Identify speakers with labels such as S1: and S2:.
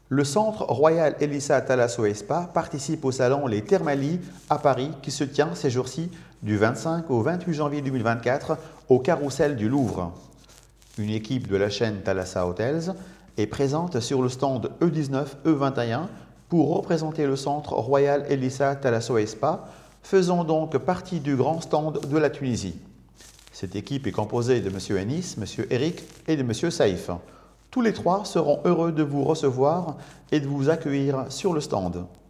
S1: Le Centre Royal Elisa Thalasso et Spa participe au salon Les Thermalies à Paris qui se tient ces jours-ci du 25 au 28 janvier 2024 au Carrousel du Louvre. Une équipe de la chaîne Thalassa Hotels est présente sur le stand E19 E21 pour représenter le Centre Royal Elisa Thalasso et Spa, faisant donc partie du grand stand de la Tunisie. Cette équipe est composée de M. Ennis, M. Eric et de M. Saïf. Tous les trois seront heureux de vous recevoir et de vous accueillir sur le stand.